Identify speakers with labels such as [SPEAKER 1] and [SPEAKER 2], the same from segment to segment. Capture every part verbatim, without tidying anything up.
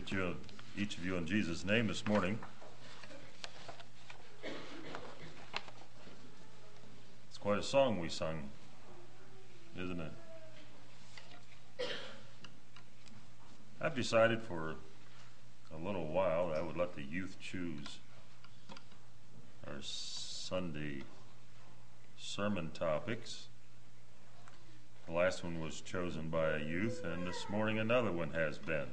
[SPEAKER 1] Greet you, each of you in Jesus' name this morning. It's quite a song we sung, isn't it? I've decided for a little while that I would let the youth choose our Sunday sermon topics. The last one was chosen by a youth, and this morning another one has been.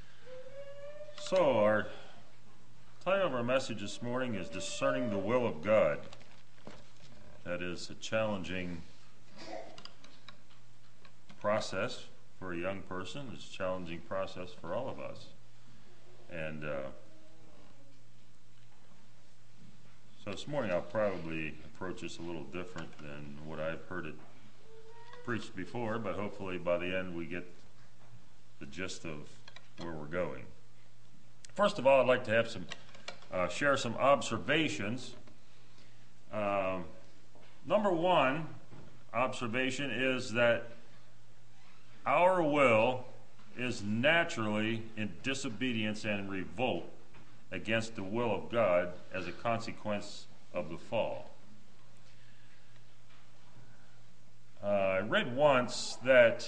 [SPEAKER 1] So our title of our message this morning is Discerning the Will of God. That is a challenging process for a young person. It's a challenging process for all of us. And uh, so this morning I'll probably approach this a little different than what I've heard it preached before, but hopefully by the end we get the gist of where we're going. First of all, I'd like to have some uh, share some observations. Uh, number one observation is that our will is naturally in disobedience and revolt against the will of God as a consequence of the fall. Uh, I read once that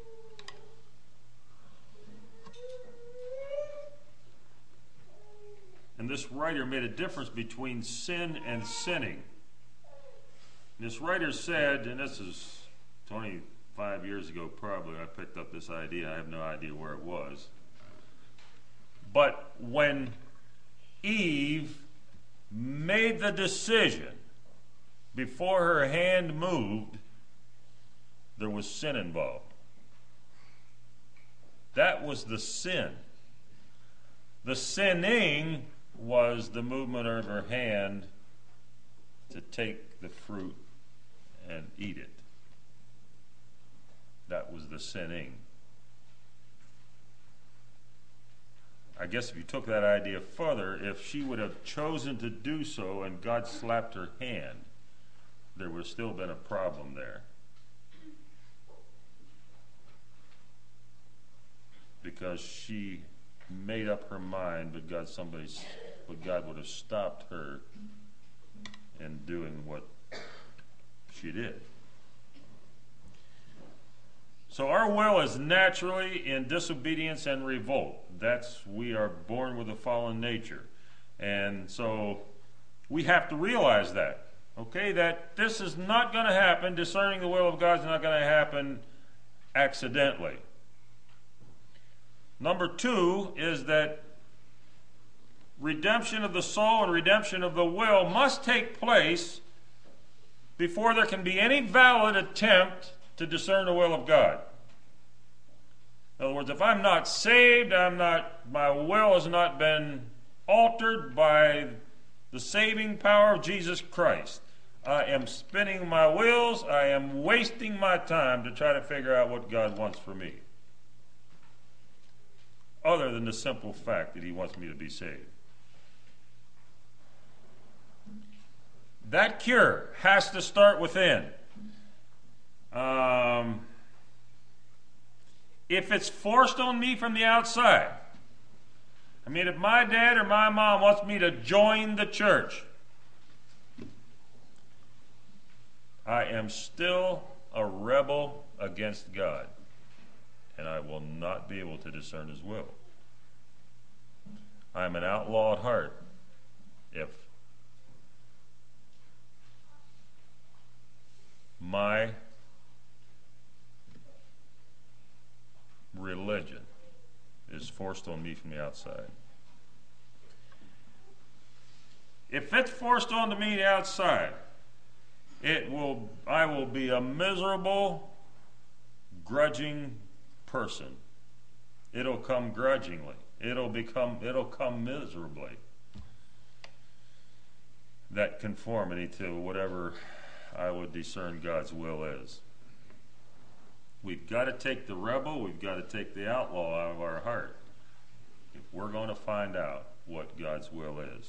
[SPEAKER 1] and this writer made a difference between sin and sinning. This writer said, and this is twenty-five years ago probably, I picked up this idea, I have no idea where it was. But when Eve made the decision before her hand moved, there was sin involved. That was the sin. The sinning was the movement of her hand to take the fruit and eat it. That was the sinning. I guess if you took that idea further, if she would have chosen to do so and God slapped her hand, there would have still been a problem there. Because she made up her mind, but God, somebody, but God would have stopped her in doing what she did. So our will is naturally in disobedience and revolt. That's, we are born with a fallen nature. And so we have to realize that, okay, that this is not going to happen. Discerning the will of God is not going to happen accidentally. Number two is that redemption of the soul and redemption of the will must take place before there can be any valid attempt to discern the will of God. In other words, if I'm not saved, I'm not, my will has not been altered by the saving power of Jesus Christ. I am spinning my wheels, I am wasting my time to try to figure out what God wants for me, other than the simple fact that he wants me to be saved. That cure has to start within. Um, if it's forced on me from the outside, I mean, if my dad or my mom wants me to join the church, I am still a rebel against God, and I will not be able to discern his will. I am an outlaw at heart if my religion is forced on me from the outside. If it's forced onto me the outside, it will I will be a miserable, grudging person. It'll come grudgingly. It'll become it'll come miserably. That conformity to whatever I would discern God's will is. We've got to take the rebel, we've got to take the outlaw out of our heart if we're going to find out what God's will is.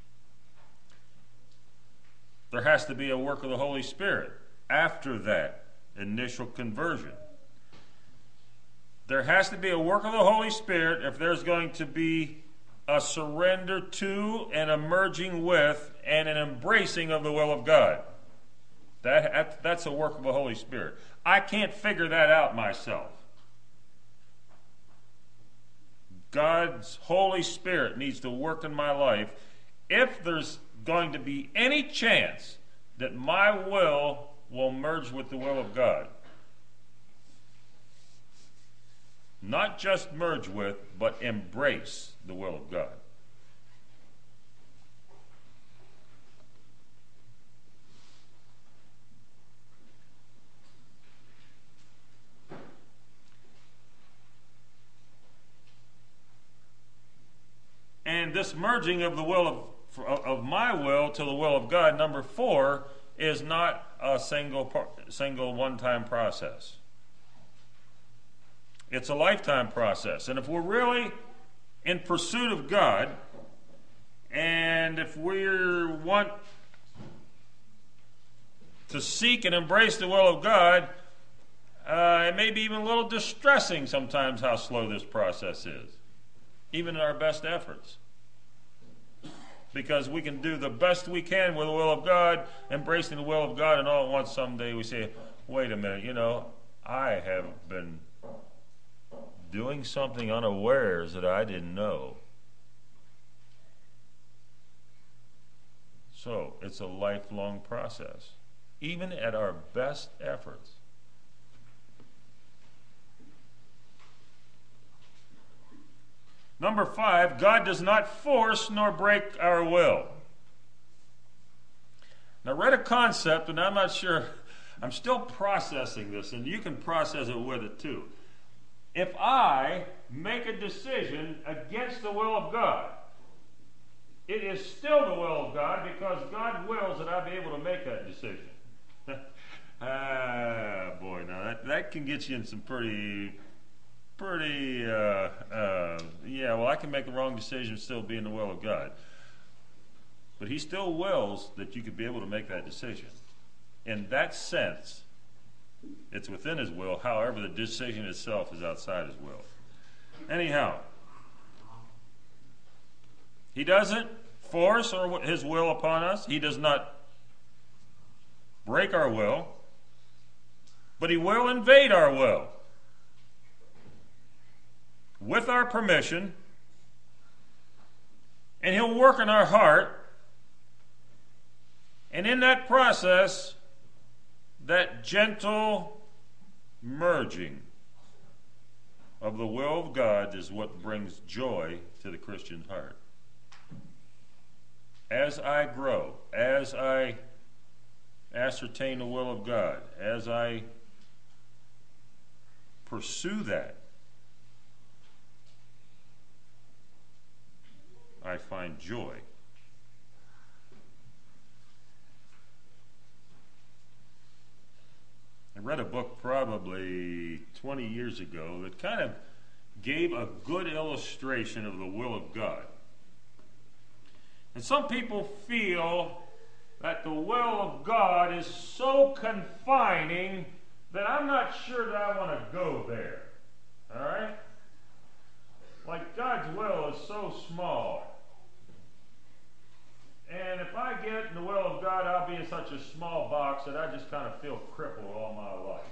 [SPEAKER 1] There has to be a work of the Holy Spirit after that initial conversion. There has to be a work of the Holy Spirit if there's going to be a surrender to and a merging with and an embracing of the will of God. That, that's a work of the Holy Spirit. I can't figure that out myself. God's Holy Spirit needs to work in my life if there's going to be any chance that my will will merge with the will of God. Not just merge with, but embrace the will of God. And this merging of the will of, of my will to the will of God, number four, is not a single, single one-time process. It's a lifetime process. And if we're really in pursuit of God, and if we want to seek and embrace the will of God, uh, it may be even a little distressing sometimes how slow this process is, even in our best efforts. Because we can do the best we can with the will of God, embracing the will of God, and all at once someday we say, wait a minute, you know, I have been doing something unawares that I didn't know. So it's a lifelong process, even at our best efforts. Number five, God does not force nor break our will. Now, I read a concept, and I'm not sure, I'm still processing this, and you can process it with it too. If I make a decision against the will of God, it is still the will of God because God wills that I be able to make that decision. Ah, boy, now that, that can get you in some pretty, pretty, uh, uh, yeah, well, I can make the wrong decision and still be in the will of God. But he still wills that you could be able to make that decision. In that sense, it's within his will. However, the decision itself is outside his will. Anyhow, he doesn't force or his will upon us. He does not break our will, but he will invade our will with our permission, and he'll work in our heart, and in that process, that gentle merging of the will of God is what brings joy to the Christian heart. As I grow, as I ascertain the will of God, as I pursue that, I find joy. I read a book probably twenty years ago that kind of gave a good illustration of the will of God. And some people feel that the will of God is so confining that I'm not sure that I want to go there. All right? Like God's will is so small. And if I get in the will of God, I'll be in such a small box that I just kind of feel crippled all my life.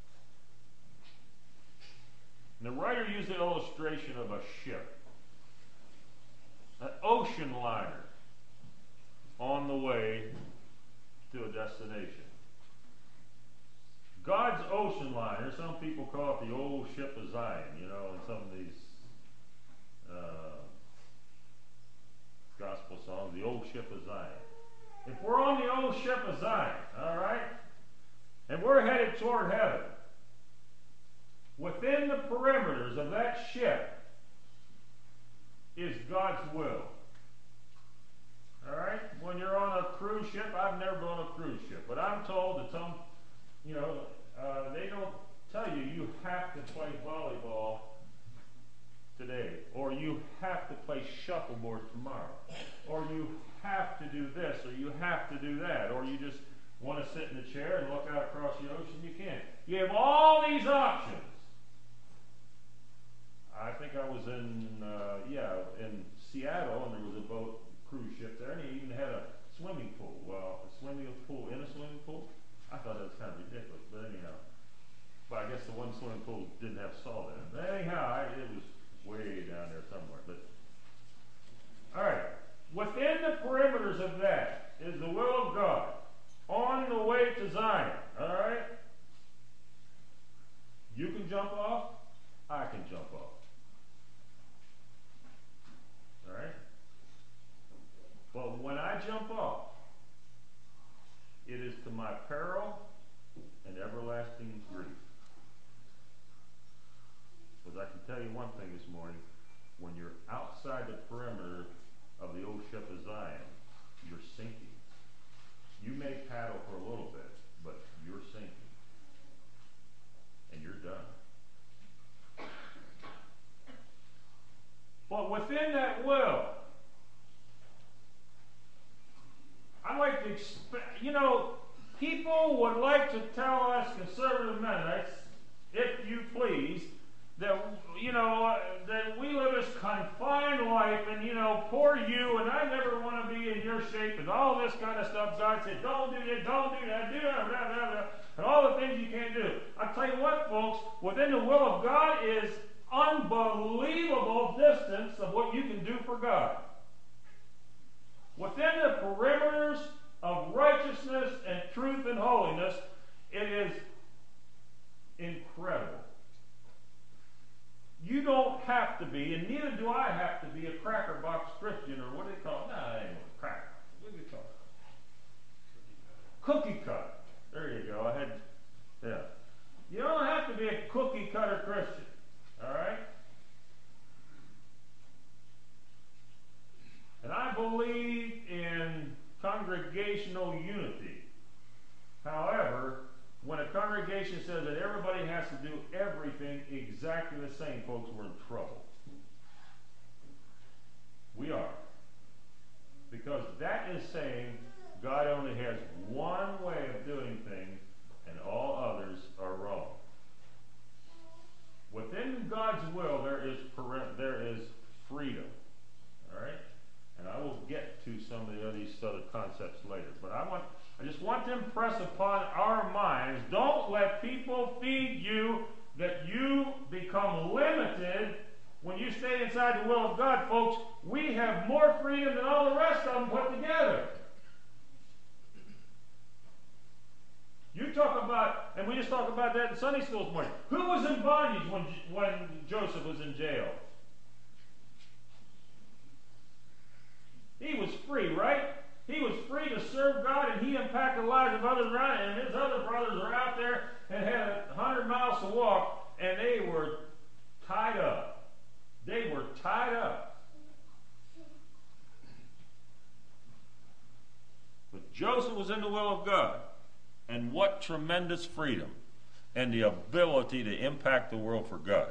[SPEAKER 1] And the writer used the illustration of a ship, an ocean liner on the way to a destination. God's ocean liner, some people call it the old ship of Zion, you know, in some of these uh, gospel songs, the old ship of Zion. If we're on the old ship of Zion, all right, and we're headed toward heaven, within the perimeters of that ship is God's will. All right? When you're on a cruise ship, I've never been on a cruise ship, but I'm told that some, you know, uh, they don't tell you you have to play volleyball today, or you have to play shuffleboard tomorrow, or you have to do this, or you have to do that, or you just want to sit in a chair and look out across the ocean. You can. You have all these options.
[SPEAKER 2] was in, uh, yeah, in Seattle, and there was a boat cruise ship there, and he even had a swimming pool. Well, a swimming pool in a swimming pool? I thought that was kind of ridiculous, but anyhow. But I guess the one swimming pool didn't have salt in it. But anyhow, I, it was way down there somewhere. But all right, within the perimeters of that is the will of God on the way to Zion. All right, you can jump off. I can jump off. All right, but when I jump off, it is to my peril and everlasting grief. Because I can tell you one thing this morning, when you're outside the perimeter of the old ship of Zion, you're sinking. You may paddle for a little bit, but you're sinking. And you're done. But within that will, I like to expect, you know, people would like to tell us conservative Mennonites, if you please, that, you know, uh, that we live this confined life, and, you know, poor you, and I never want to be in your shape, and all this kind of stuff. God said, don't do that, don't do that, do that, blah, blah, blah, and all the things you can't do. I tell you what, folks, within the will of God is unbelievable distance of what you can do for God. Within the perimeters of righteousness and truth and holiness, it is incredible. You don't have to be, and neither do I have to be, a cracker box Christian, or what do they call it? No, it ain't a cracker. What do they call it? Cookie cutter. There you go. I had, yeah. You don't have to be a cookie cutter Christian. All right? And I believe in congregational unity. However, when a congregation says that everybody has to do everything exactly the same, folks, we're in trouble. We are. Because that is saying God only has one way of doing things, and all others are wrong. Within God's will, there is there is freedom. All right? And I will get to some of the, these other concepts later. But I want, I just want to impress upon our minds, don't let people feed you that you become limited when you stay inside the will of God, folks. We have more freedom than all the rest of them put together. You talk about, and we just talked about that in Sunday school this morning. Who was in bondage when, when Joseph was in jail? He was free, right? He was free to serve God, and he impacted the lives of others around him. And his other brothers were out there and had a hundred miles to walk, and they were tied up. They were tied up. But Joseph was in the will of God. And what tremendous freedom and the ability to impact the world for God.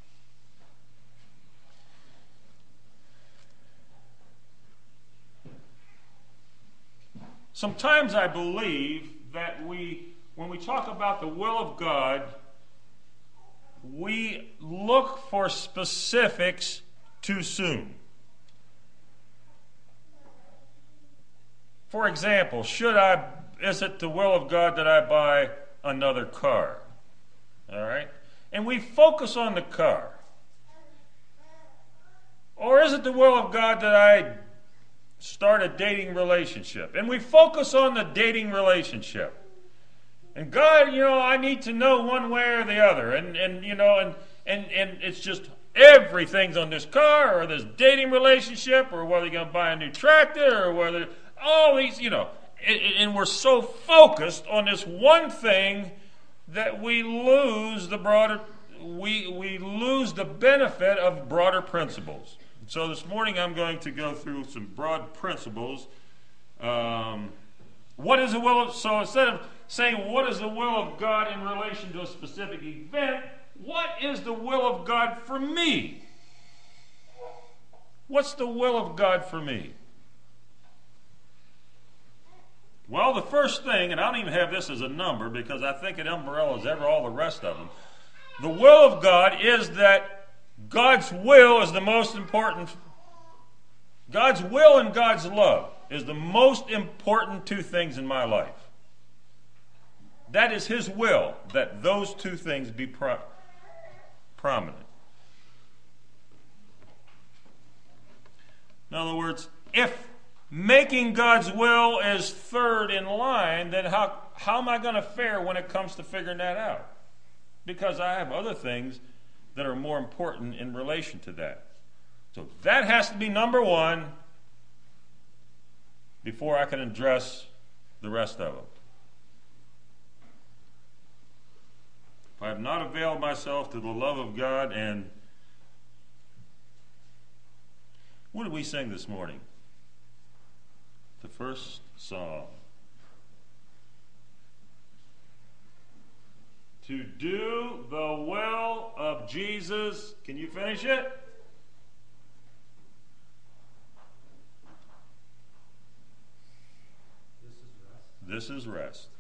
[SPEAKER 2] Sometimes I believe that we, when we talk about the will of God, we look for specifics too soon. For example, should I, is it the will of God that I buy another car? All right? And we focus on the car. Or is it the will of God that I start a dating relationship? And we focus on the dating relationship. And God, you know, I need to know one way or the other. And, and you know, and, and, and it's just everything's on this car or this dating relationship, or whether you're going to buy a new tractor, or whether all these, you know. And, and we're so focused on this one thing that we lose the broader, we, we lose the benefit of broader principles. So this morning I'm going to go through some broad principles. Um, what is the will of, so instead of saying what is the will of God in relation to a specific event, what is the will of God for me? What's the will of God for me? Well, the first thing, and I don't even have this as a number because I think it umbrellas ever all the rest of them. The will of God is that God's will is the most important. God's will and God's love is the most important two things in my life. That is His will, that those two things be pro- prominent. In other words, if making God's will is third in line, then how, how am I going to fare when it comes to figuring that out? Because I have other things that are more important in relation to that. So that has to be number one before I can address the rest of them. If I have not availed myself to the love of God, and what did we sing this morning? The first song. To do the will of Jesus. Can you finish it? This is rest. This is rest.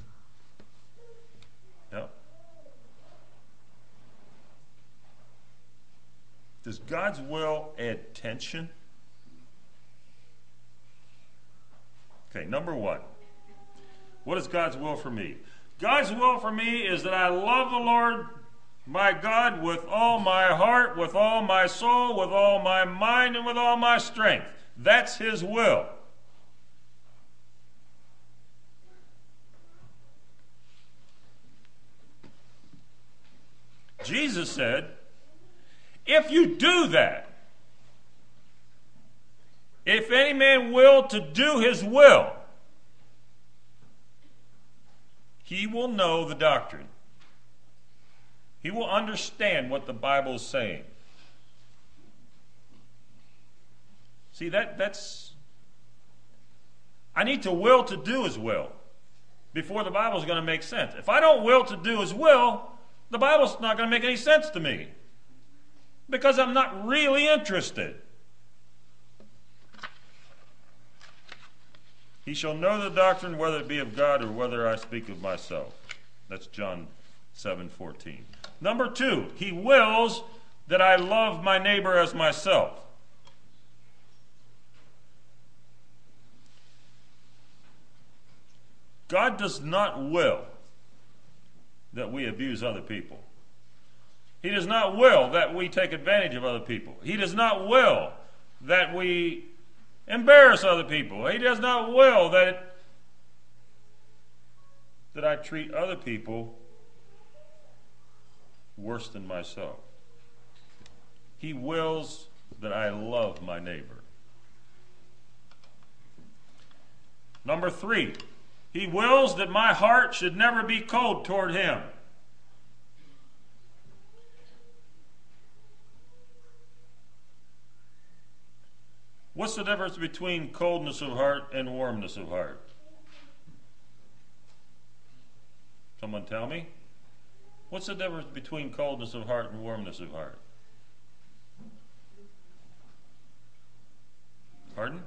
[SPEAKER 2] Yep. Does God's will add tension? Okay, number one. What is God's will for me? God's will for me is that I love the Lord my God with all my heart, with all my soul, with all my mind, and with all my strength. That's His will. Jesus said, if you do that, if any man will to do his will, he will know the doctrine. He will understand what the Bible is saying. See, that that's... I need to will to do His will before the Bible is going to make sense. If I don't will to do His will, the Bible's not going to make any sense to me because I'm not really interested. He shall know the doctrine, whether it be of God or whether I speak of myself. That's John seven fourteen. Number two, He wills that I love my neighbor as myself. God does not will that we abuse other people. He does not will that we take advantage of other people. He does not will that we embarrass other people. He does not will that, that I treat other people worse than myself. He wills that I love my neighbor. Number three, He wills that my heart should never be cold toward Him. What's the difference between coldness of heart and warmness of heart? Someone tell me. What's the difference between coldness of heart and warmness of heart? Pardon?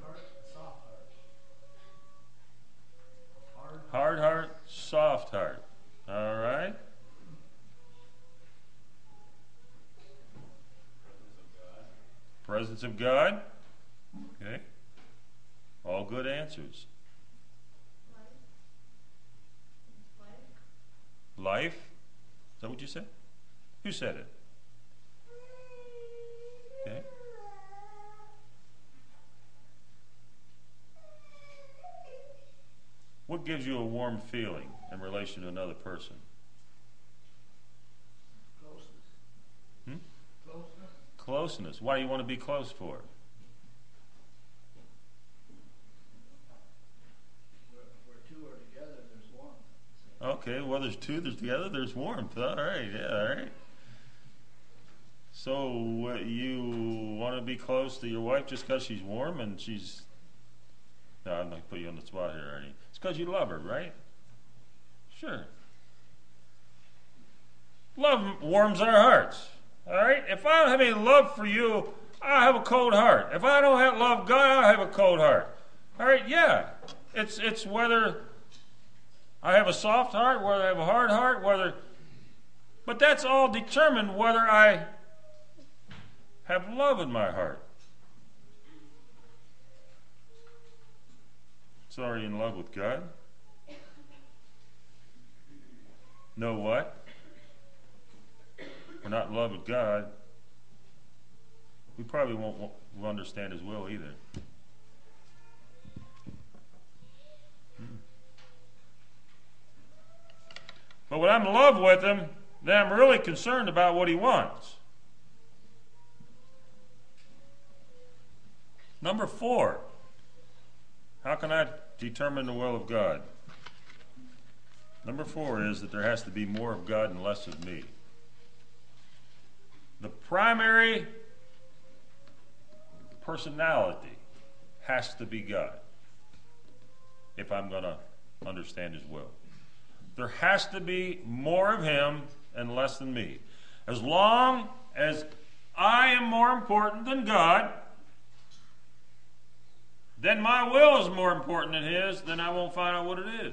[SPEAKER 2] Hard heart, soft heart. All right. Presence of God. Okay. All good answers. Life. Is that what you said? Who said it? Okay. What gives you a warm feeling in relation to another person?
[SPEAKER 3] Closeness.
[SPEAKER 2] Hmm?
[SPEAKER 3] Closeness.
[SPEAKER 2] Closeness. Why do you want to be close for?
[SPEAKER 3] Where, where two are together, there's one.
[SPEAKER 2] Okay, well, there's two, there's together, there's warmth. All right, yeah, all right. So uh, you want to be close to your wife just because she's warm and she's... No, I'm not going to put you on the spot here, Ernie. It's because you love her, right? Sure. Love warms our hearts. All right? If I don't have any love for you, I have a cold heart. If I don't have love God, I have a cold heart. All right? Yeah. It's it's whether I have a soft heart, whether I have a hard heart, whether... But that's all determined whether I have love in my heart. So are you in love with God? Know what? We're not in love with God. We probably won't, won't understand His will either. But when I'm in love with Him, then I'm really concerned about what He wants. Number four, how can I determine the will of God? Number four is that there has to be more of God and less of me. The primary personality has to be God if I'm going to understand His will. There has to be more of Him and less than me. As long as I am more important than God, then my will is more important than His, then I won't find out what it is.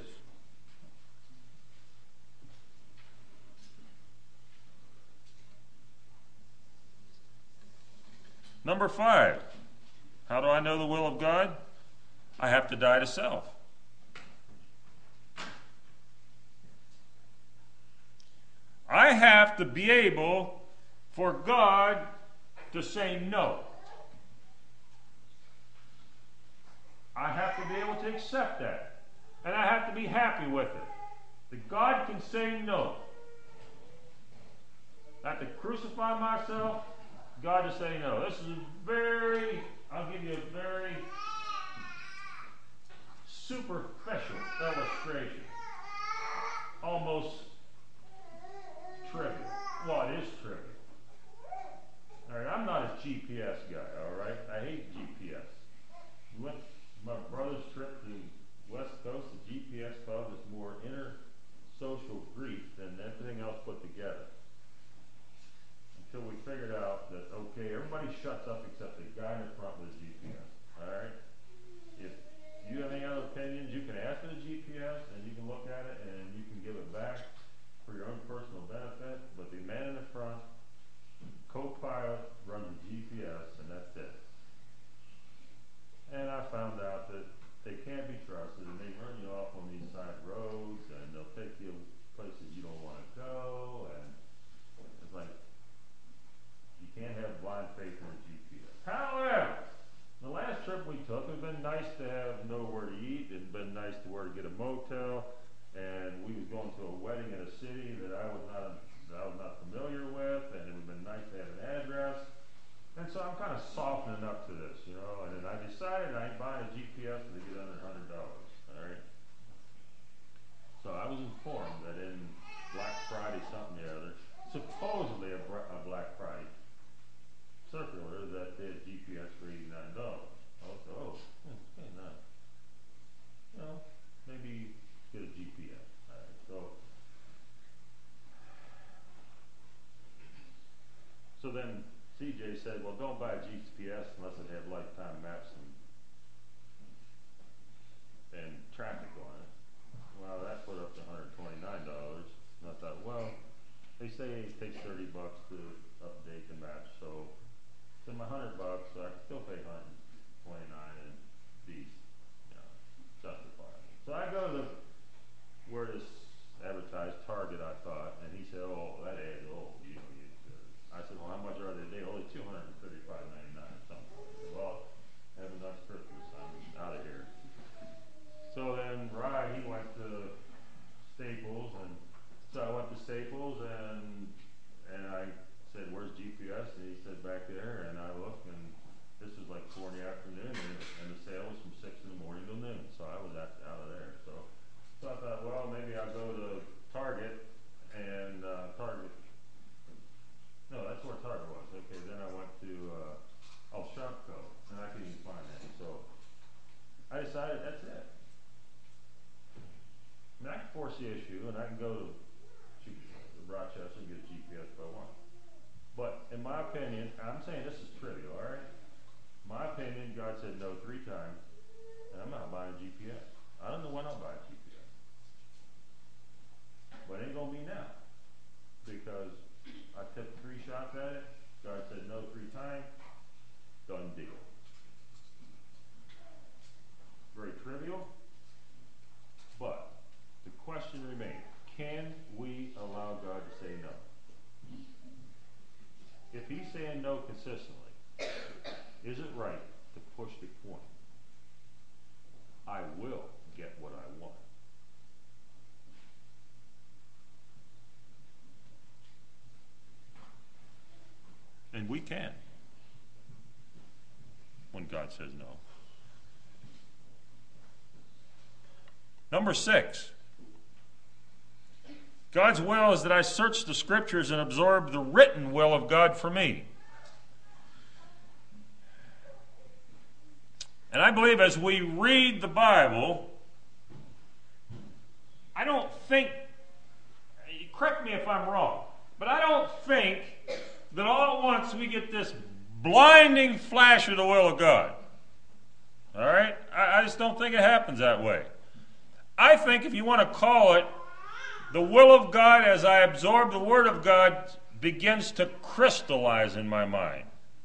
[SPEAKER 2] Number five, how do I know the will of God? I have to die to self. I have to be able for God to say no. I have to be able to accept that. And I have to be happy with it. That God can say no. Not to crucify myself, God to say no. This is a very, I'll give you a very superficial illustration. Almost trivial. Well, it is trivial. All right, I'm not a G P S guy, all right? I hate G P S. We went my brother's trip to West Coast. The G P S caused us more inner social grief than everything else put together. Until we figured out that, okay, everybody shuts up except the guy in the front with the G P S, all right? If you have any other opinions, you can ask for the G P S, and you can look at it, and you can give it back for your own personal benefit, but the man in the front, co-pilot, runs the G P S, and that's it. And I found out that they can't be trusted, and they run you off on these side roads, and they'll take you places you don't want to go, and it's like, you can't have blind faith in a G P S. However, the last trip we took, it would have been nice to have know where to eat, it would have been nice to where to get a motel, and we was going to a wedding in a city that I was not that I was not familiar with, and it would have been nice to have an address. And so I'm kind of softening up to this, you know, and then I decided I ain't buying a G P S to get under a hundred dollars, all right? So I was informed that in Black Friday something or the other, supposedly a, a Black Friday circular that they had G P S for eighty-nine dollars. I was like, oh, okay, nice. You know, maybe get a G P S, all right, so. So then C J said, well, don't buy a G P S unless it had lifetime maps and, and traffic on it. Well, that put up to one hundred twenty-nine dollars. And I thought, well, they say it takes thirty bucks to update the maps, so it's my hundred bucks, so I can still pay one hundred twenty-nine and be, you know, justifiable. So I go to the, where this advertised Target, I thought, and he said, oh, that ad's old, you know, you I said, well, how much are they today? Only two hundred thirty-five ninety-nine or something. I said, well, have a nice Christmas. I'm out of here. So then Rye, he went to Staples, and so I went to Staples, and and I said, where's G P S? And he said, back there. And I looked, and this was like four in the afternoon, and, and the sale was from six in the morning till noon. So I was out, out of there. So, so I thought, well, maybe I'll go to Target, and uh, Target. No, that's where Target was. Okay, then I went to uh, El Shopko, and I couldn't even find any. So I decided that's it. I mean, I can force the issue, and I can go to shoot, Rochester and get a G P S if I want. But in my opinion, I'm saying this is trivial, all right? My opinion, God said no three times, and I'm not buying a G P S. I don't know when I'll buy a G P S. But it ain't going to be now, because I took three shots at it,
[SPEAKER 1] God said no three times, done deal. Very trivial, but the question remains, can we allow God to say no? If he's saying no consistently, is it right to push the point? I will get what I want. And we can, when God says no. Number six, God's will is that I search the Scriptures and absorb the written will of God for me. And I believe as we read the Bible, I don't think, correct me if I'm wrong, but I don't think that all at once we get this blinding flash of the will of God. All right? I, I just don't think it happens that way. I think if you want to call it, the will of God as I absorb the Word of God begins to crystallize in my mind.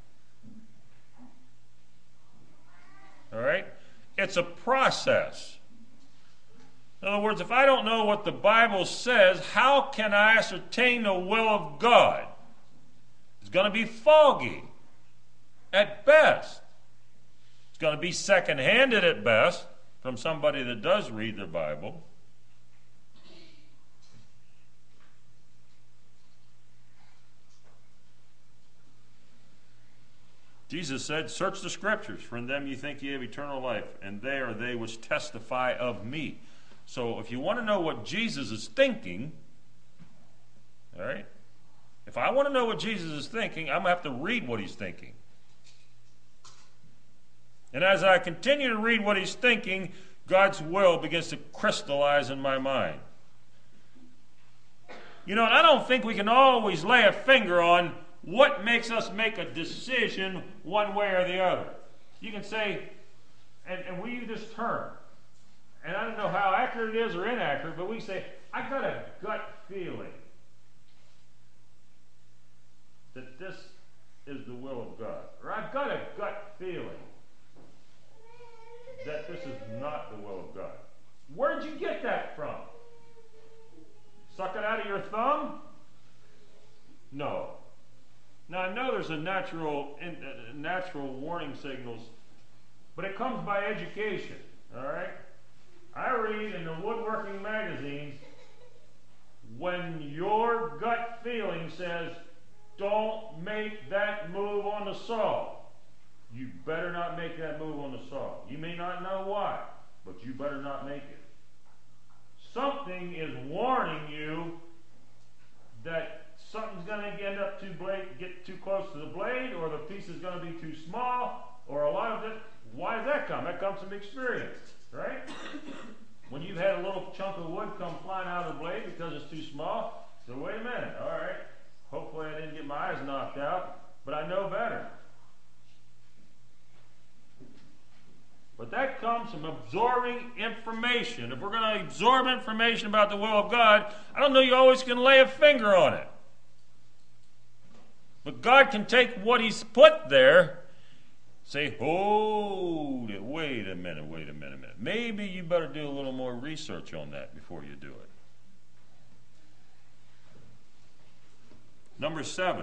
[SPEAKER 1] All right? It's a process. In other words, if I don't know what the Bible says, how can I ascertain the will of God? It's going to be foggy at best. It's going to be second-handed at best from somebody that does read the Bible. Jesus said, search the Scriptures, for in them you think ye have eternal life, and they are they which testify of me. So if you want to know what Jesus is thinking, all right, if I want to know what Jesus is thinking, I'm going to have to read what he's thinking. And as I continue to read what he's thinking, God's will begins to crystallize in my mind. You know, and I don't think we can always lay a finger on what makes us make a decision one way or the other. You can say, and, and we use this term, and I don't know how accurate it is or inaccurate, but we say, I got a gut feeling that this is the will of God. Or I've got a gut feeling that this is not the will of God. Where'd you get that from? Suck it out of your thumb? No. Now, I know there's a natural, in, uh, natural warning signals, but it comes by education, all right? I read in the woodworking magazines, when your gut feeling says, don't make that move on the saw, you better not make that move on the saw. You may not know why, but you better not make it. Something is warning you that something's going to end up too blade, get too close to the blade, or the piece is going to be too small, or a lot of it. Why does that come? That comes from experience, right? When you've had a little chunk of wood come flying out of the blade because it's too small, so wait a minute, all right, hopefully I didn't get my eyes knocked out, but I know better. But that comes from absorbing information. If we're going to absorb information about the will of God, I don't know you always can lay a finger on it. But God can take what he's put there, say, hold it, wait a minute, wait a minute, a minute. Maybe you better do a little more research on that before you do it. Number seven.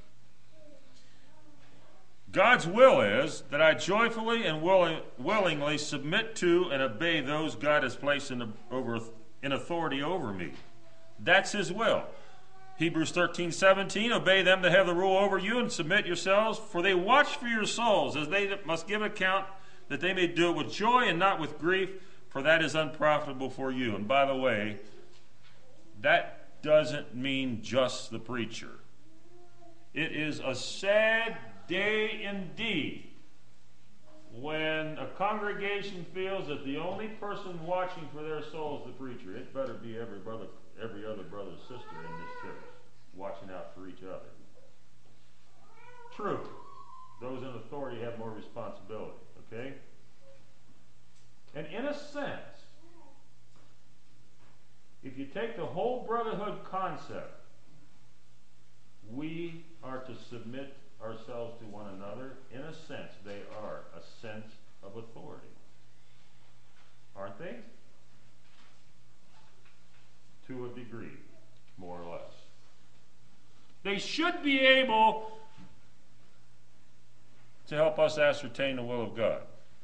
[SPEAKER 1] God's will is that I joyfully and willing, willingly submit to and obey those God has placed in, the, over, in authority over me. That's his will. Hebrews thirteen seventeen, obey them that have the rule over you and submit yourselves, for they watch for your souls, as they must give account, that they may do it with joy and not with grief, for that is unprofitable for you. And by the way, that doesn't mean just the preacher. It is a sad day indeed when a congregation feels that the only person watching for their soul is the preacher. It better be every brother, every other brother and sister in this church watching out for each other. True, those in authority have more responsibility, okay? And in a sense, if you take the whole brotherhood concept, we
[SPEAKER 2] are to submit ourselves to one another. In a sense, they are a sense of authority. Aren't they? To a degree, more or less. They should be able to help us ascertain the will of God.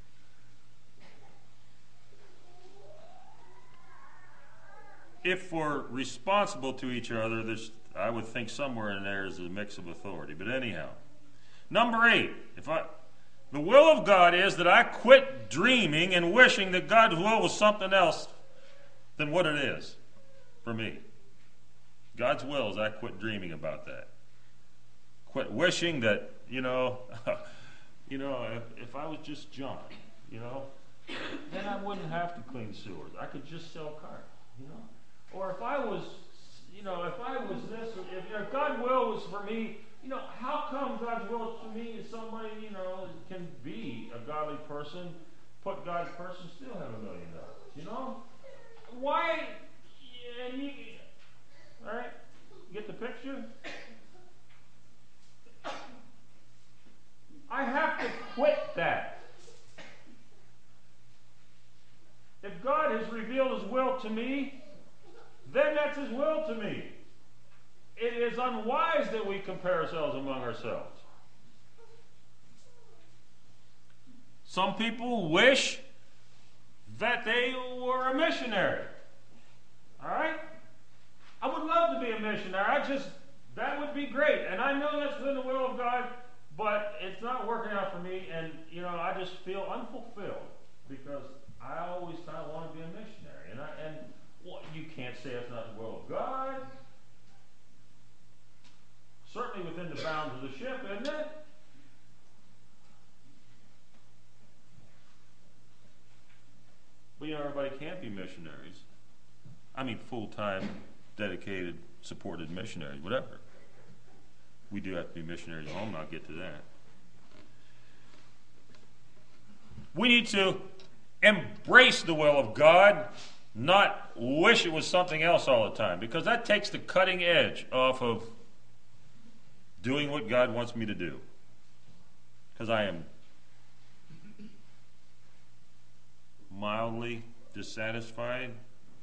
[SPEAKER 2] If we're responsible to each other, there's, I would think somewhere in there is a mix of authority. But anyhow, number eight, if I, the will of God is that I quit dreaming and wishing that God's will was something else than what it is for me. God's will is I quit dreaming about that. Quit wishing that, you know, you know, if, if I was just John, you know, then I wouldn't have to clean sewers. I could just sell cars, you know. Or if I was, you know, if I was this, if, if God's will was for me, you know, how come God's will for me is somebody, you know, can be a godly person, put God's person, still have a million dollars, you know? Why, and you, all right, get the picture? I have to quit that. If God has revealed His will to me, then that's His will to me. It is unwise that we compare ourselves among ourselves. Some people wish that they were a missionary. All right? I would love to be a missionary. I just, that would be great. And I know that's within the will of God, but it's not working out for me. And, you know, I just feel unfulfilled because I always kind of want to be a missionary. And, I, and well, you can't say it's not the will of God. Certainly within the bounds of the ship, isn't it? But you know, everybody can't be missionaries. I mean, full-time, dedicated, supported missionaries, whatever. We do have to be missionaries at home, and I'll get to that. We need to embrace the will of God, not wish it was something else all the time, because that takes the cutting edge off of doing what God wants me to do. Because I am mildly dissatisfied.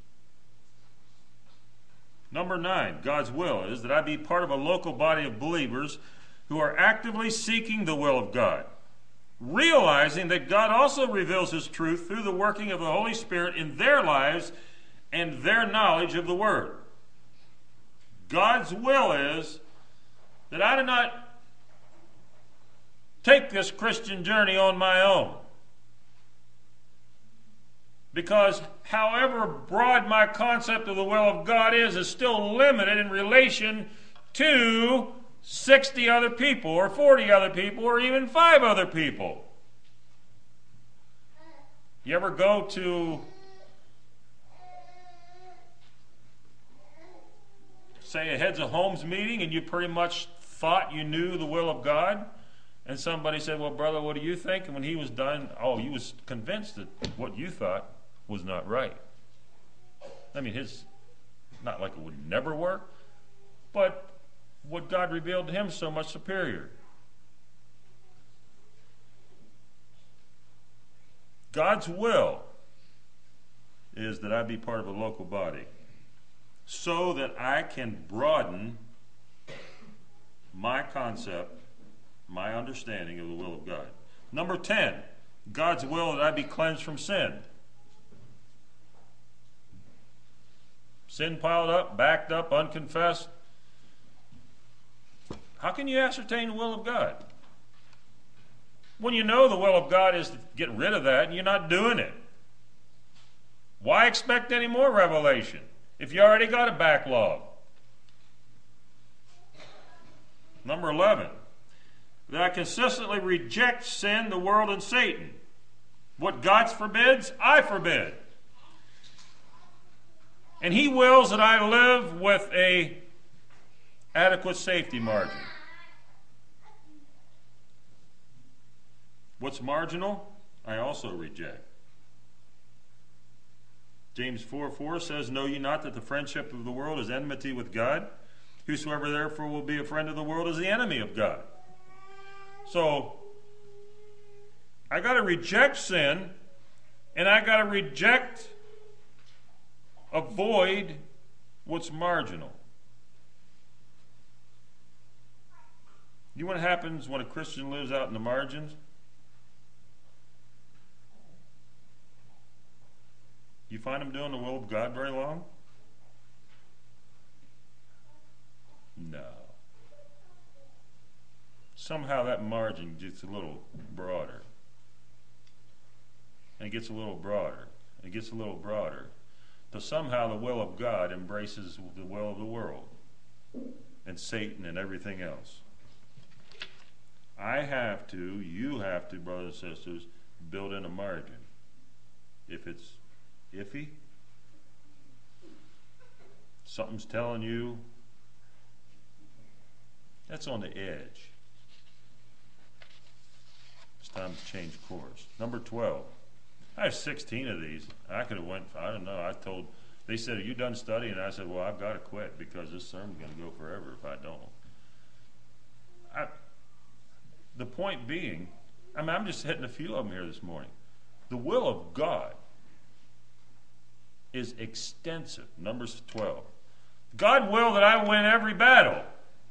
[SPEAKER 2] Number nine, God's will is that I be part of a local body of believers who are actively seeking the will of God, realizing that God also reveals His truth through the working of the Holy Spirit in their lives and their knowledge of the Word. God's will is that I do not take this Christian journey on my own. Because however broad my concept of the will of God is, is still limited in relation to sixty other people, or forty other people, or even five other people. You ever go to, say, a heads of homes meeting, and you pretty much thought you knew the will of God, and somebody said, well, brother, what do you think? And when he was done, oh, you was convinced that what you thought was not right. I mean, his, not like it would never work, but what God revealed to him is so much superior. God's will is that I be part of a local body so that I can broaden my concept, my understanding of the will of God. Number ten, God's will that I be cleansed from sin. Sin piled up, backed up, unconfessed. How can you ascertain the will of God? When you know the will of God is to get rid of that and you're not doing it. Why expect any more revelation if you already got a backlog? Number eleven, that I consistently reject sin, the world, and Satan. What God forbids, I forbid. And He wills that I live with a adequate safety margin. What's marginal, I also reject. James four four says, know ye not that the friendship of the world is enmity with God? Whosoever therefore will be a friend of the world is the enemy of God. So, I got to reject sin, and I got to reject, avoid what's marginal. You know what happens when a Christian lives out in the margins? You find them doing the will of God very long? No. Somehow that margin gets a little broader. And it gets a little broader. And it gets a little broader. So somehow the will of God embraces the will of the world. And Satan and everything else. I have to, you have to, brothers and sisters, build in a margin. If it's iffy, something's telling you that's on the edge. It's time to change course. Number twelve. I have sixteen of these. I could have went, I don't know, I told, they said, are you done studying? And I said, well, I've got to quit because this sermon's going to go forever if I don't. I, the point being, I mean, I'm just hitting a few of them here this morning. The will of God is extensive. Numbers twelve. God will that I win every battle.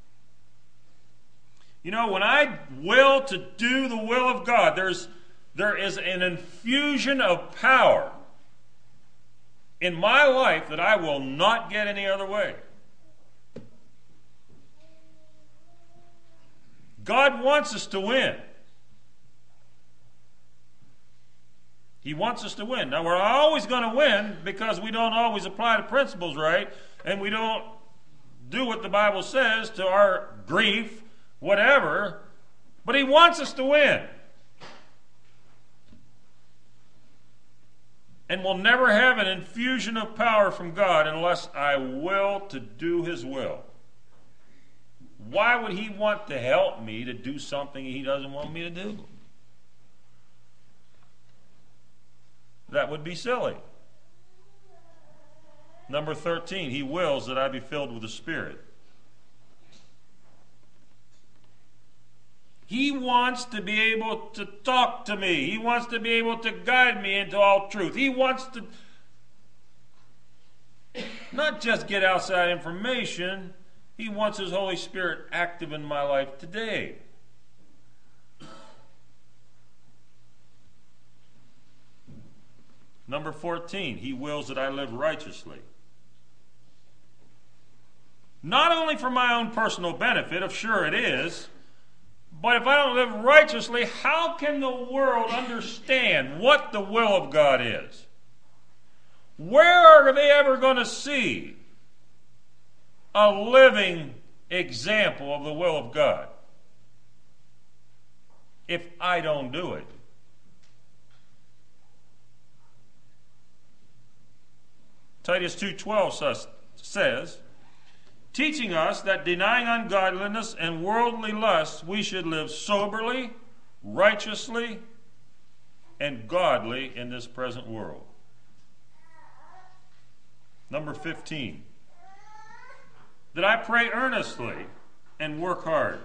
[SPEAKER 2] You know, when I will to do the will of God, there's there is an infusion of power in my life that I will not get any other way. God wants us to win. He wants us to win. Now, we're always going to win because we don't always apply the principles right, and we don't do what the Bible says to our grief, whatever, but He wants us to win. And we'll never have an infusion of power from God unless I will to do His will. Why would He want to help me to do something He doesn't want me to do? That would be silly. Number thirteen, He wills that I be filled with the Spirit. He wants to be able to talk to me. He wants to be able to guide me into all truth. He wants to not just get outside information. He wants His Holy Spirit active in my life today. Number fourteen, He wills that I live righteously. Not only for my own personal benefit, of sure it is, but if I don't live righteously, how can the world understand what the will of God is? Where are they ever going to see a living example of the will of God if I don't do it? Titus two twelve says, teaching us that denying ungodliness and worldly lusts, we should live soberly, righteously, and godly in this present world. Number fifteen, that I pray earnestly and work hard.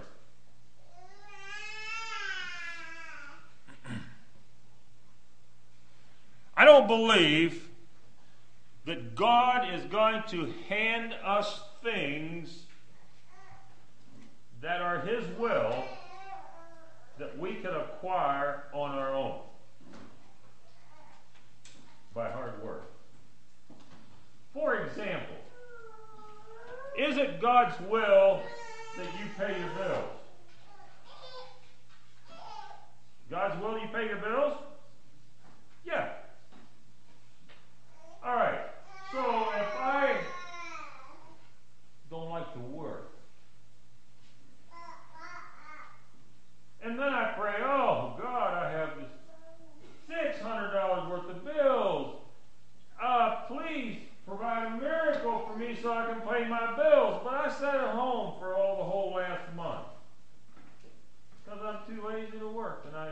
[SPEAKER 2] I don't believe that God is going to hand us things that are His will that we can acquire on our own by hard work. For example, is it God's will that you pay your bills? God's will you pay your bills? Yeah. All right. So if I don't like to work, and then I pray, oh God, I have this six hundred dollars worth of bills. Uh, please provide a miracle for me so I can pay my bills. But I sat at home for all the whole last month because I'm too lazy to work. And I,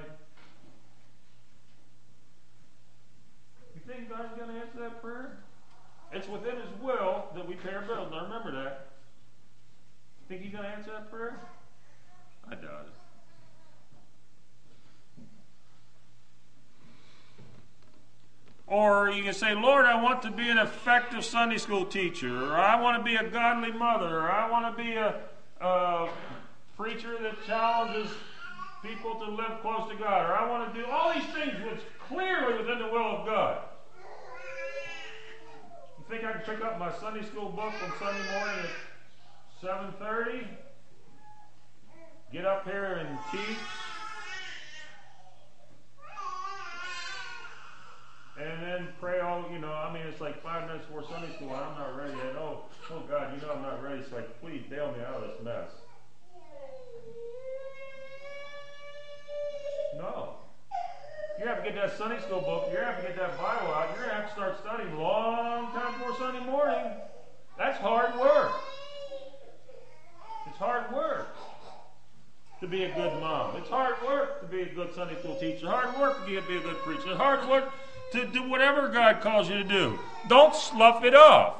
[SPEAKER 2] you think God's going to answer that prayer? It's within His will that we pay our bills. Now remember that. Think he's going to answer that prayer? I doubt it. Or you can say, Lord, I want to be an effective Sunday school teacher, or I want to be a godly mother, or I want to be a, a preacher that challenges people to live close to God, or I want to do all these things which clearly within the will of God. You think I can pick up my Sunday school book on Sunday morning at seven thirty? Get up here and teach? And then pray all, you know, I mean, it's like five minutes before Sunday school, and I'm not ready yet. Oh, oh God, you know I'm not ready. It's like, please bail me out of this mess. No. You have to get that Sunday school book. You have to get that Bible out. You're going to have to start studying long time before Sunday morning. That's hard work. It's hard work to be a good mom. It's hard work to be a good Sunday school teacher. It's hard work to be a good preacher. It's hard work to do whatever God calls you to do. Don't slough it off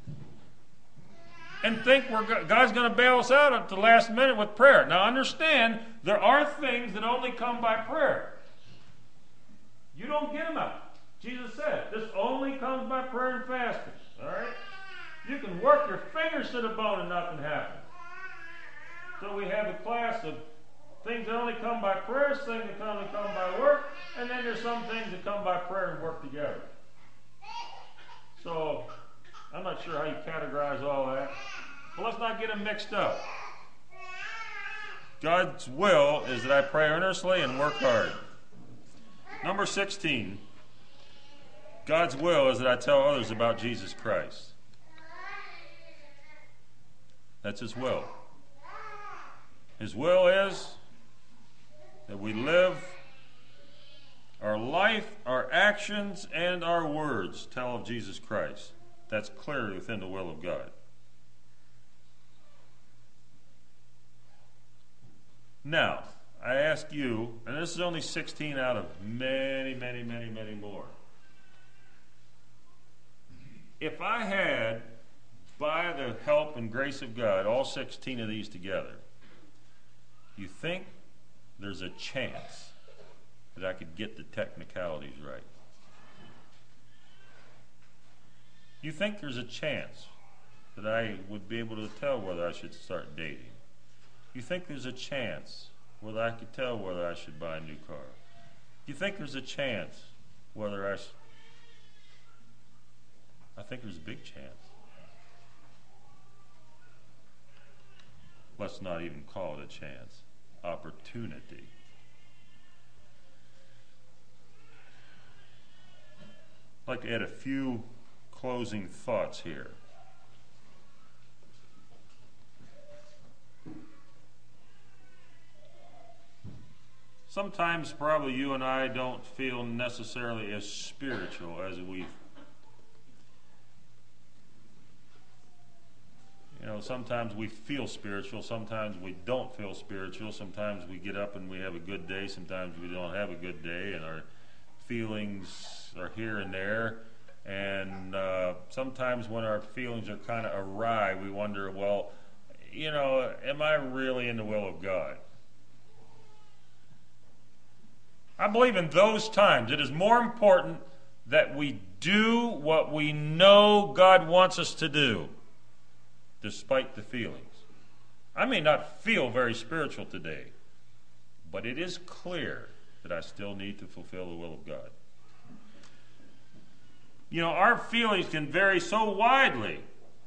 [SPEAKER 2] and think we're God's going to bail us out at the last minute with prayer. Now understand, there are things that only come by prayer. You don't get them out. Jesus said, this only comes by prayer and fasting. All right? You can work your fingers to the bone and nothing happens. So we have a class of things that only come by prayer, things that only come by work, and then there's some things that come by prayer and work together. So, I'm not sure how you categorize all that. But let's not get them mixed up. God's will is that I pray earnestly and work hard. Number sixteen. God's will is that I tell others about Jesus Christ. That's His will. His will is that we live our life, our actions, and our words tell of Jesus Christ. That's clearly within the will of God. Now, I ask you, and this is only sixteen out of many, many, many, many more. If I had, by the help and grace of God, all sixteen of these together, you think there's a chance that I could get the technicalities right? You think there's a chance that I would be able to tell whether I should start dating? You think there's a chance whether I could tell whether I should buy a new car? You think there's a chance whether I should... I think there's a big chance. Let's not even call it a chance. Opportunity. I'd like to add a few closing thoughts here. Sometimes probably you and I don't feel necessarily as spiritual as we You know, sometimes we feel spiritual, sometimes we don't feel spiritual, sometimes we get up and we have a good day, sometimes we don't have a good day, and our feelings are here and there. And uh, sometimes when our feelings are kind of awry, we wonder, well, you know, am I really in the will of God? I believe in those times it is more important that we do what we know God wants us to do, despite the feelings. I may not feel very spiritual today, but it is clear that I still need to fulfill the will of God. You know, our feelings can vary so widely,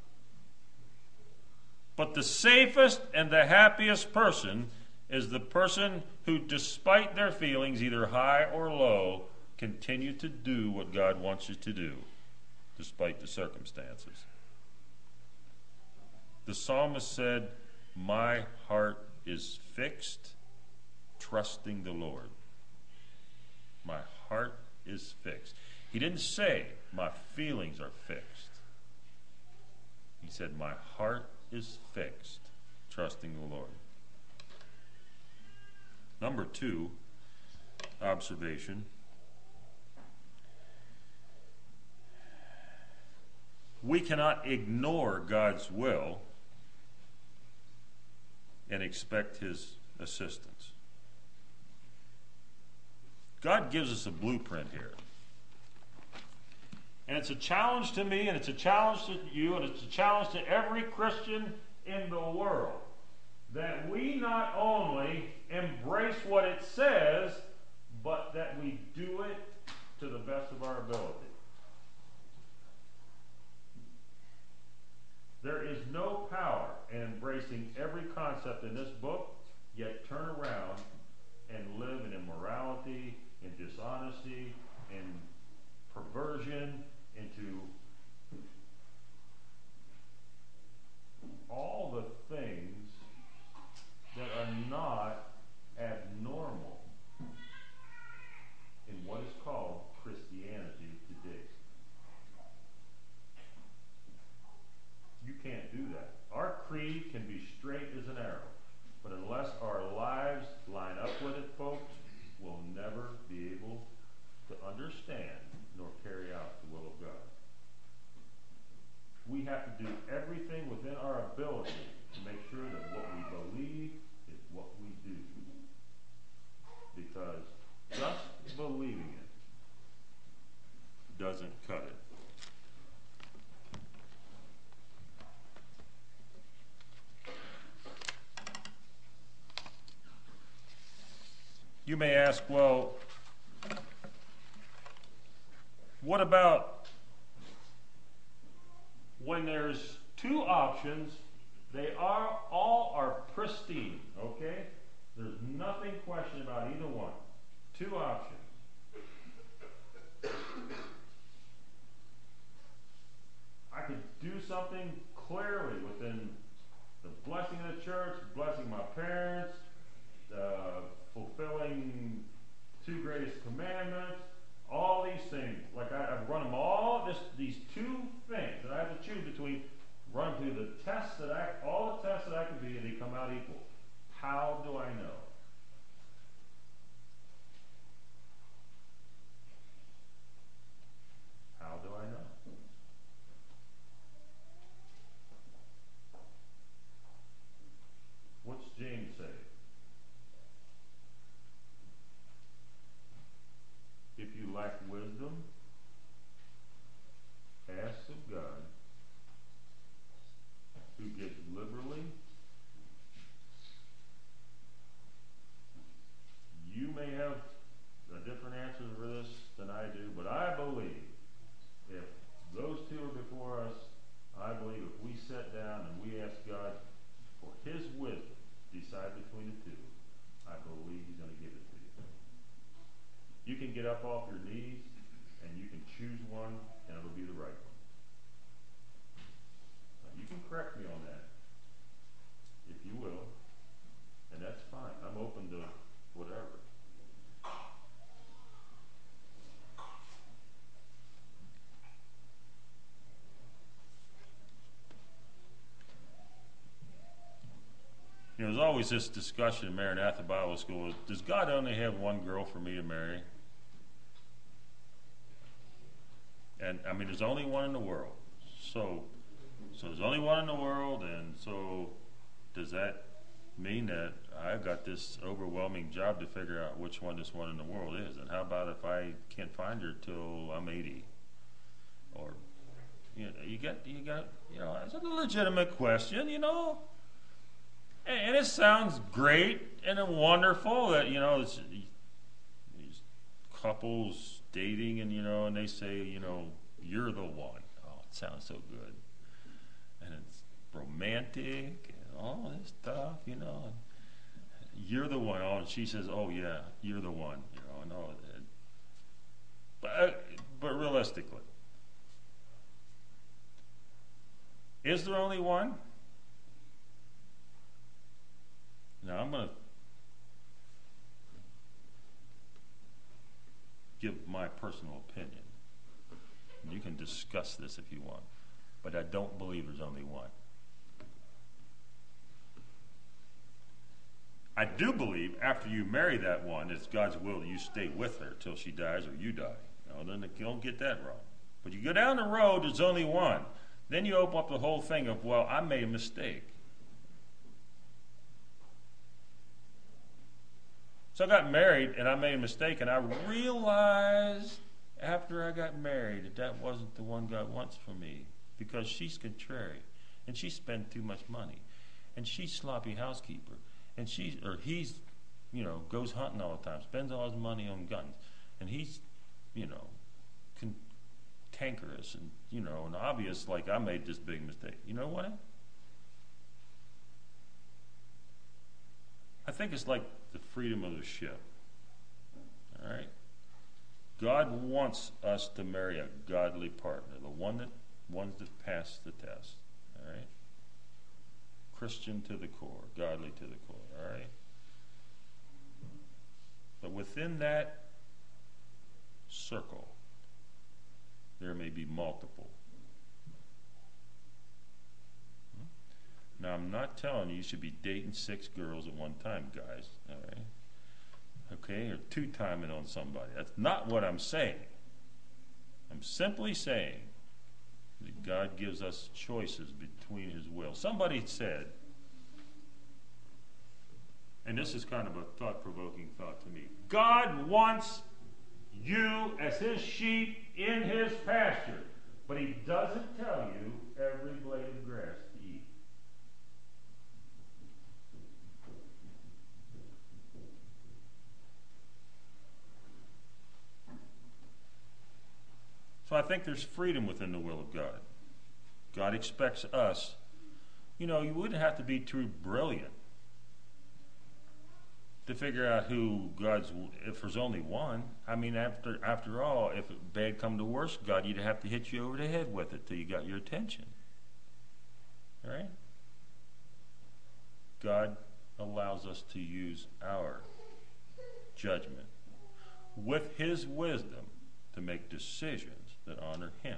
[SPEAKER 2] but the safest and the happiest person is the person who, despite their feelings, either high or low, continue to do what God wants you to do, despite the circumstances. The psalmist said, "My heart is fixed, trusting the Lord." My heart is fixed. He didn't say, "My feelings are fixed." He said, "My heart is fixed, trusting the Lord." Number two, observation. We cannot ignore God's will and expect his assistance. God gives us a blueprint here. And it's a challenge to me, and it's a challenge to you, and it's a challenge to every Christian in the world, that we not only embrace what it says, but that we do it to the best of our ability. There is no power in embracing every concept in this book, yet turn around and live in immorality, in dishonesty, in perversion, into all the things that are not abnormal in what is called Christianity today. You can't do that. Our creed can be straight as an arrow, but unless our lives line up with it, folks, we'll never be able to understand nor carry out the will of God. We have to do everything within our ability to make sure that what we believe is what we do. Because just believing it doesn't cut it. You may ask, well, what about when there's two options, they are all are pristine, okay? There's nothing questioned about either one. Two options. I could do something clearly within the blessing of the church, blessing my parents, uh, fulfilling two greatest commandments, all these things. Like I, I've run them all, this, these two things that I have to choose between, run through the tests that I, all the tests that I could be, and they come out equal. How do I know? How do I know? What's James say? If you lack wisdom, ask of God, who gives liberally. You may have a different answer for this than I do, but I believe if those two are before us, I believe if we sit down and we ask God for his wisdom, decide between the two, I believe he's going to give it to you. You can get up off your knees and you can choose one and it'll be the right one. Now, you can correct me on that if you will, and that's fine. I'm open to whatever. You know, there's always this discussion in Maranatha Bible School, does God only have one girl for me to marry? And, I mean, there's only one in the world. So, so there's only one in the world, and so does that mean that I've got this overwhelming job to figure out which one this one in the world is? And how about if I can't find her till I'm eighty? Or, you know, you got, you got, you know, it's a legitimate question, you know? And it sounds great and wonderful that, you know, it's, these couples dating and, you know, and they say, you know, you're the one. Oh, it sounds so good. And it's romantic and all this stuff, you know. And you're the one. Oh, and she says, oh, yeah, you're the one. You know, and all that. But, but realistically, is there only one? Now, I'm going to give my personal opinion. You can discuss this if you want, but I don't believe there's only one. I do believe after you marry that one, it's God's will that you stay with her till she dies or you die. You know, then you don't get that wrong. But you go down the road, there's only one. Then you open up the whole thing of, well, I made a mistake. So I got married, and I made a mistake, and I realized after I got married that that wasn't the one God wants for me, because she's contrary, and she spent too much money, and she's sloppy housekeeper, and she's or he's, you know, goes hunting all the time, spends all his money on guns, and he's, you know, cantankerous, and you know, and obvious. Like, I made this big mistake. You know what? I think it's like the freedom of the ship. All right? God wants us to marry a godly partner, the one that ones that pass the test. All right? Christian to the core, godly to the core. All right? But within that circle, there may be multiple. Now, I'm not telling you you should be dating six girls at one time, guys. All right? Okay? Or two-timing on somebody. That's not what I'm saying. I'm simply saying that God gives us choices between His will. Somebody said, and this is kind of a thought-provoking thought to me, God wants you as His sheep in His pasture, but He doesn't tell you every blade of grass to eat. So I think there's freedom within the will of God. God expects us, you know, you wouldn't have to be too brilliant to figure out who God's, if there's only one. I mean, after after all, if it bad come to worst, God, you'd have to hit you over the head with it till you got your attention. All right? God allows us to use our judgment with His wisdom to make decisions that honor Him.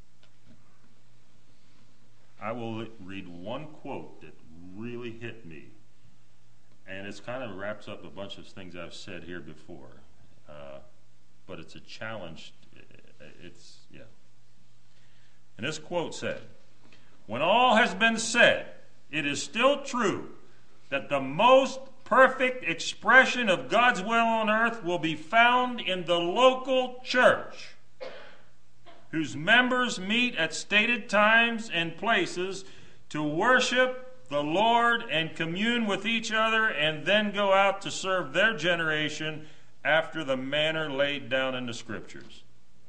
[SPEAKER 2] I will read one quote that really hit me, and it's kind of wraps up a bunch of things I've said here before, uh, but it's a challenge. It's, yeah. And this quote said, "When all has been said, it is still true that the most perfect expression of God's will on earth will be found in the local church, whose members meet at stated times and places to worship the Lord and commune with each other, and then go out to serve their generation after the manner laid down in the Scriptures."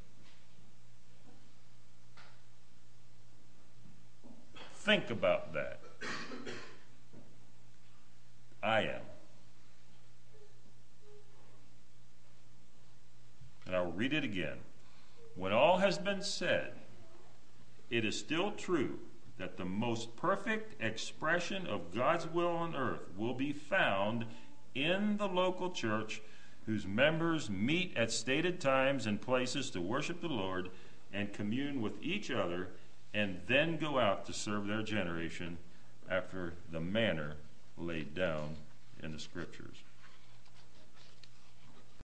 [SPEAKER 2] Think about that. I am. And I'll read it again. When all has been said, it is still true that the most perfect expression of God's will on earth will be found in the local church, whose members meet at stated times and places to worship the Lord and commune with each other, and then go out to serve their generation after the manner laid down in the Scriptures.